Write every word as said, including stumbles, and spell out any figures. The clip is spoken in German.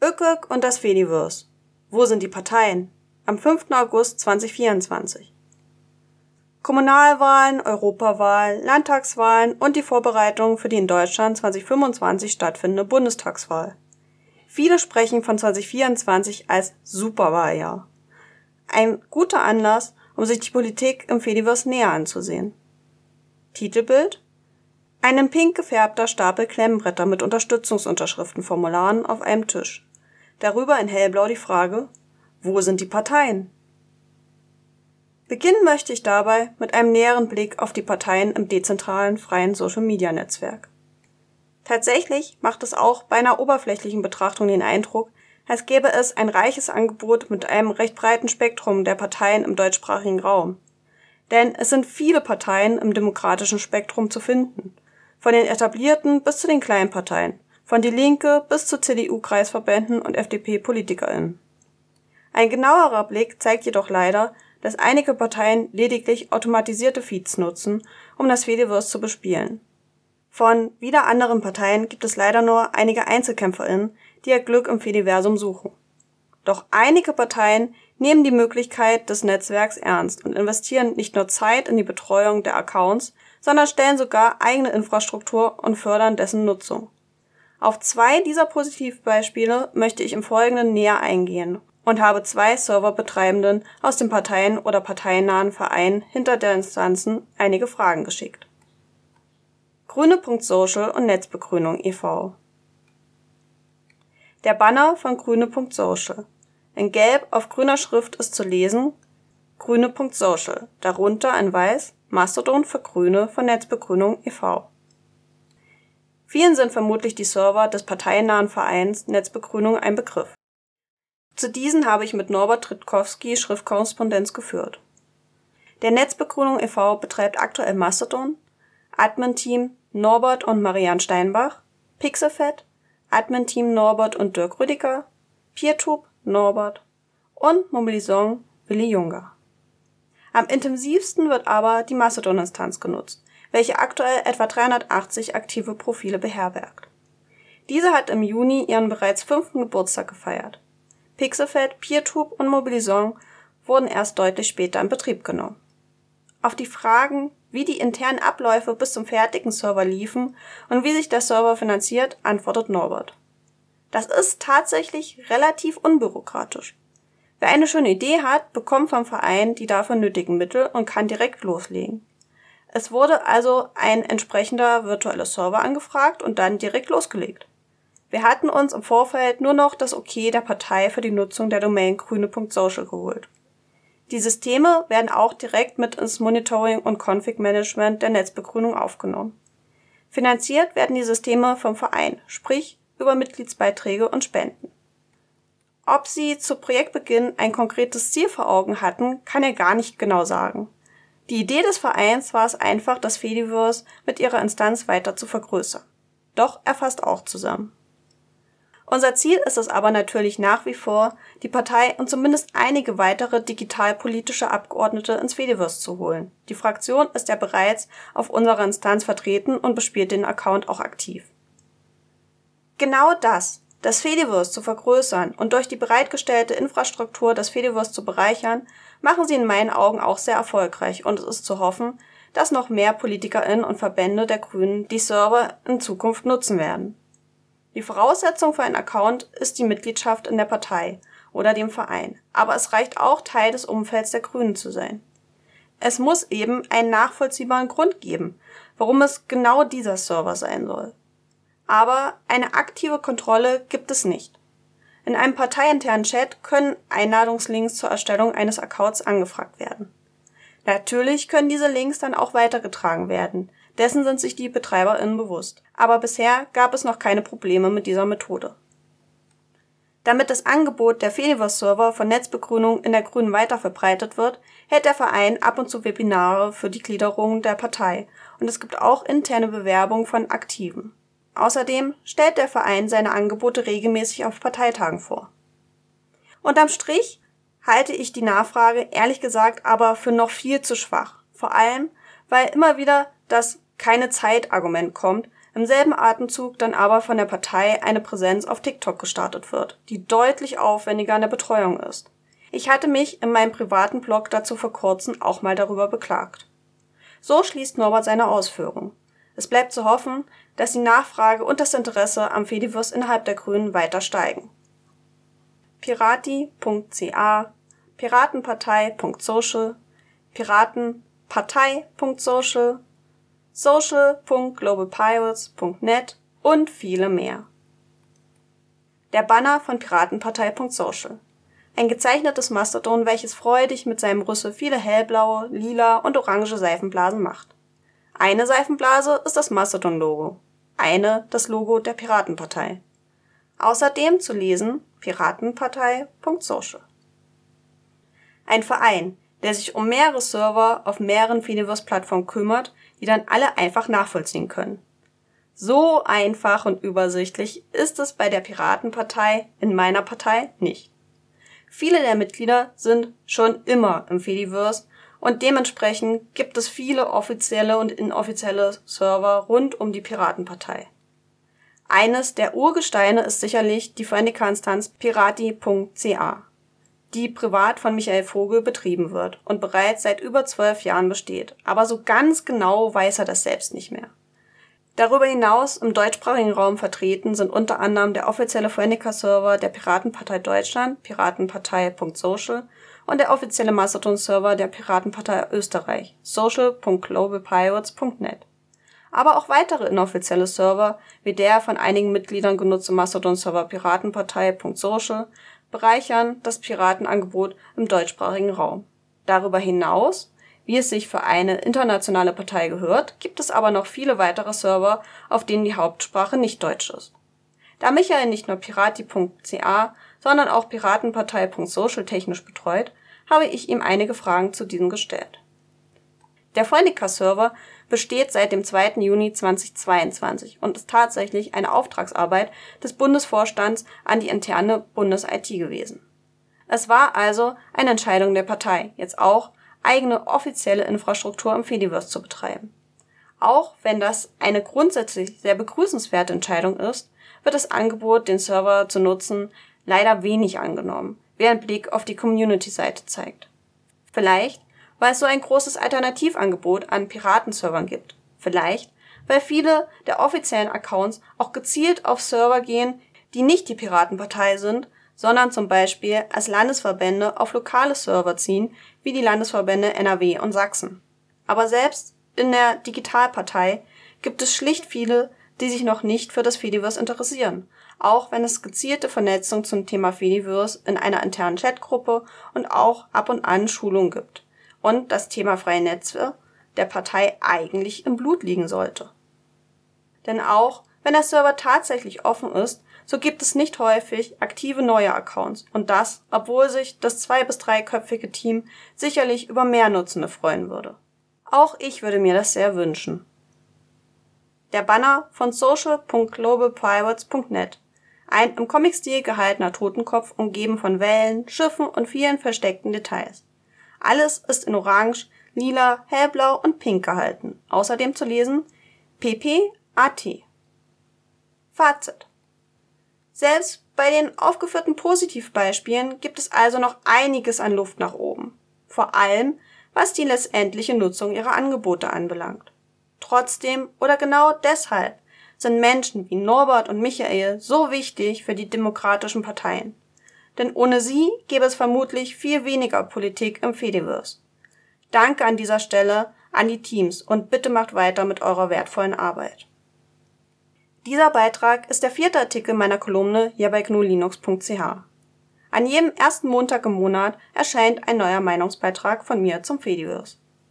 Bückeck und das Fediverse. Wo sind die Parteien? Am fünften August zweitausendvierundzwanzig. Kommunalwahlen, Europawahl, Landtagswahlen und die Vorbereitungen für die in Deutschland zweitausendfünfundzwanzig stattfindende Bundestagswahl. Viele sprechen von zweitausendvierundzwanzig als Superwahljahr. Ein guter Anlass, um sich die Politik im Fediverse näher anzusehen. Titelbild: Ein in pink gefärbter Stapel Klemmbretter mit Unterstützungsunterschriftenformularen auf einem Tisch. Darüber in hellblau die Frage: Wo sind die Parteien? Beginnen möchte ich dabei mit einem näheren Blick auf die Parteien im dezentralen freien Social-Media-Netzwerk. Tatsächlich macht es auch bei einer oberflächlichen Betrachtung den Eindruck, als gäbe es ein reiches Angebot mit einem recht breiten Spektrum der Parteien im deutschsprachigen Raum. Denn es sind viele Parteien im demokratischen Spektrum zu finden, von den etablierten bis zu den kleinen Parteien, von Die Linke bis zu C D U-Kreisverbänden und F D P-PolitikerInnen. Ein genauerer Blick zeigt jedoch leider, dass einige Parteien lediglich automatisierte Feeds nutzen, um das Fediverse zu bespielen. Von wieder anderen Parteien gibt es leider nur einige EinzelkämpferInnen, die ihr Glück im Fediversum suchen. Doch einige Parteien nehmen die Möglichkeit des Netzwerks ernst und investieren nicht nur Zeit in die Betreuung der Accounts, sondern stellen sogar eigene Infrastruktur und fördern dessen Nutzung. Auf zwei dieser Positivbeispiele möchte ich im Folgenden näher eingehen und habe zwei Serverbetreibenden aus den Parteien oder parteiennahen Vereinen hinter der Instanzen einige Fragen geschickt. Grüne Punkt Social und Netzbegrünung e V Der Banner von Grüne Punkt Social. In gelb auf grüner Schrift ist zu lesen: Grüne Punkt Social, darunter in weiß Mastodon für Grüne von Netzbegrünung e V Vielen sind vermutlich die Server des parteiennahen Vereins Netzbegrünung ein Begriff. Zu diesen habe ich mit Norbert Tritkowski Schriftkorrespondenz geführt. Der Netzbegrünung e V betreibt aktuell Mastodon, Admin-Team Norbert und Marianne Steinbach, Pixelfed, Admin-Team Norbert und Dirk Rüdiger, Peertube Norbert und Mobilisong Willi Junger. Am intensivsten wird aber die Mastodon-Instanz genutzt, welche aktuell etwa dreihundertachtzig aktive Profile beherbergt. Diese hat im Juni ihren bereits fünften Geburtstag gefeiert. Pixelfed, Peertube und Mobilisong wurden erst deutlich später in Betrieb genommen. Auf die Fragen, wie die internen Abläufe bis zum fertigen Server liefen und wie sich der Server finanziert, antwortet Norbert: Das ist tatsächlich relativ unbürokratisch. Wer eine schöne Idee hat, bekommt vom Verein die dafür nötigen Mittel und kann direkt loslegen. Es wurde also ein entsprechender virtueller Server angefragt und dann direkt losgelegt. Wir hatten uns im Vorfeld nur noch das Okay der Partei für die Nutzung der Domain grüne Punkt social geholt. Die Systeme werden auch direkt mit ins Monitoring und Config-Management der Netzbegrünung aufgenommen. Finanziert werden die Systeme vom Verein, sprich über Mitgliedsbeiträge und Spenden. Ob sie zu Projektbeginn ein konkretes Ziel vor Augen hatten, kann er gar nicht genau sagen. Die Idee des Vereins war es einfach, das Fediverse mit ihrer Instanz weiter zu vergrößern. Doch er fasst auch zusammen. Unser Ziel ist es aber natürlich nach wie vor, die Partei und zumindest einige weitere digitalpolitische Abgeordnete ins Fediverse zu holen. Die Fraktion ist ja bereits auf unserer Instanz vertreten und bespielt den Account auch aktiv. Genau das, das Fediverse zu vergrößern und durch die bereitgestellte Infrastruktur das Fediverse zu bereichern, machen sie in meinen Augen auch sehr erfolgreich und es ist zu hoffen, dass noch mehr PolitikerInnen und Verbände der Grünen die Server in Zukunft nutzen werden. Die Voraussetzung für einen Account ist die Mitgliedschaft in der Partei oder dem Verein, aber es reicht auch, Teil des Umfelds der Grünen zu sein. Es muss eben einen nachvollziehbaren Grund geben, warum es genau dieser Server sein soll. Aber eine aktive Kontrolle gibt es nicht. In einem parteiinternen Chat können Einladungslinks zur Erstellung eines Accounts angefragt werden. Natürlich können diese Links dann auch weitergetragen werden, dessen sind sich die BetreiberInnen bewusst. Aber bisher gab es noch keine Probleme mit dieser Methode. Damit das Angebot der Fediverse-Server von Netzbegrünung in der Grünen weiter verbreitet wird, hält der Verein ab und zu Webinare für die Gliederung der Partei und es gibt auch interne Bewerbungen von Aktiven. Außerdem stellt der Verein seine Angebote regelmäßig auf Parteitagen vor. Unterm Strich halte ich die Nachfrage ehrlich gesagt aber für noch viel zu schwach. Vor allem, weil immer wieder das keine Zeit-Argument kommt, Im selben Atemzug dann aber von der Partei eine Präsenz auf TikTok gestartet wird, die deutlich aufwendiger in der Betreuung ist. Ich hatte mich in meinem privaten Blog dazu vor kurzem auch mal darüber beklagt. So schließt Norbert seine Ausführung. Es bleibt zu hoffen, dass die Nachfrage und das Interesse am Fediverse innerhalb der Grünen weiter steigen. Pirati punkt ca, Piratenpartei punkt social, Piratenpartei punkt social, social punkt global pirates punkt net und viele mehr. Der Banner von Piratenpartei punkt social. Ein gezeichnetes Mastodon, welches freudig mit seinem Rüssel viele hellblaue, lila und orange Seifenblasen macht. Eine Seifenblase ist das Mastodon-Logo, eine das Logo der Piratenpartei. Außerdem zu lesen Piratenpartei punkt social. Ein Verein, der sich um mehrere Server auf mehreren Fediverse-Plattformen kümmert, die dann alle einfach nachvollziehen können. So einfach und übersichtlich ist es bei der Piratenpartei in meiner Partei nicht. Viele der Mitglieder sind schon immer im Fediverse und dementsprechend gibt es viele offizielle und inoffizielle Server rund um die Piratenpartei. Eines der Urgesteine ist sicherlich die Phoenica-Instanz Pirati punkt ca, die privat von Michael Vogel betrieben wird und bereits seit über zwölf Jahren besteht, aber so ganz genau weiß er das selbst nicht mehr. Darüber hinaus im deutschsprachigen Raum vertreten sind unter anderem der offizielle Phoenica-Server der Piratenpartei Deutschland, Piratenpartei punkt social, und der offizielle Mastodon-Server der Piratenpartei Österreich, social punkt global pirates punkt net. Aber auch weitere inoffizielle Server, wie der von einigen Mitgliedern genutzte Mastodon-Server Piratenpartei punkt social, bereichern das Piratenangebot im deutschsprachigen Raum. Darüber hinaus, wie es sich für eine internationale Partei gehört, gibt es aber noch viele weitere Server, auf denen die Hauptsprache nicht Deutsch ist. Da Michael nicht nur Pirati punkt ca, sondern auch Piratenpartei punkt social technisch betreut, habe ich ihm einige Fragen zu diesem gestellt. Der Phoenica-Server besteht seit dem zweiten Juni zweitausendzweiundzwanzig und ist tatsächlich eine Auftragsarbeit des Bundesvorstands an die interne Bundes-I T gewesen. Es war also eine Entscheidung der Partei, jetzt auch eigene offizielle Infrastruktur im Fediverse zu betreiben. Auch wenn das eine grundsätzlich sehr begrüßenswerte Entscheidung ist, wird das Angebot, den Server zu nutzen, leider wenig angenommen, wie ein Blick auf die Community-Seite zeigt. Vielleicht, weil es so ein großes Alternativangebot an Piratenservern gibt. Vielleicht, weil viele der offiziellen Accounts auch gezielt auf Server gehen, die nicht die Piratenpartei sind, sondern zum Beispiel als Landesverbände auf lokale Server ziehen, wie die Landesverbände N R W und Sachsen. Aber selbst in der Digitalpartei gibt es schlicht viele, die sich noch nicht für das Fediverse interessieren, auch wenn es gezielte Vernetzung zum Thema Fediverse in einer internen Chatgruppe und auch ab und an Schulungen gibt und das Thema freie Netze der Partei eigentlich im Blut liegen sollte. Denn auch wenn der Server tatsächlich offen ist, so gibt es nicht häufig aktive neue Accounts und das, obwohl sich das zwei- bis dreiköpfige Team sicherlich über mehr Nutzende freuen würde. Auch ich würde mir das sehr wünschen. Der Banner von social punkt global pirates punkt net. Ein im Comic-Stil gehaltener Totenkopf, umgeben von Wellen, Schiffen und vielen versteckten Details. Alles ist in Orange, Lila, Hellblau und Pink gehalten. Außerdem zu lesen P P A T. Fazit. Selbst bei den aufgeführten Positivbeispielen gibt es also noch einiges an Luft nach oben. Vor allem, was die letztendliche Nutzung ihrer Angebote anbelangt. Trotzdem oder genau deshalb sind Menschen wie Norbert und Michael so wichtig für die demokratischen Parteien. Denn ohne sie gäbe es vermutlich viel weniger Politik im Fediverse. Danke an dieser Stelle an die Teams und bitte macht weiter mit eurer wertvollen Arbeit. Dieser Beitrag ist der vierte Artikel meiner Kolumne hier bei gnulinux punkt c h. An jedem ersten Montag im Monat erscheint ein neuer Meinungsbeitrag von mir zum Fediverse.